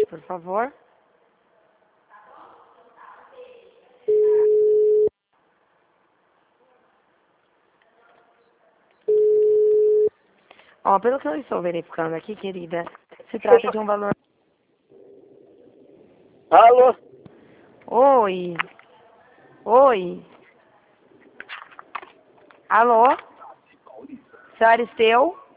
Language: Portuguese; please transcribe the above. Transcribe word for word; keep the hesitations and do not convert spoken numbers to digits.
por favor. Ó, pelo que eu estou verificando aqui, querida, se trata de um valor... Alô? Oi. Oi. Alô? Seu Aristeu?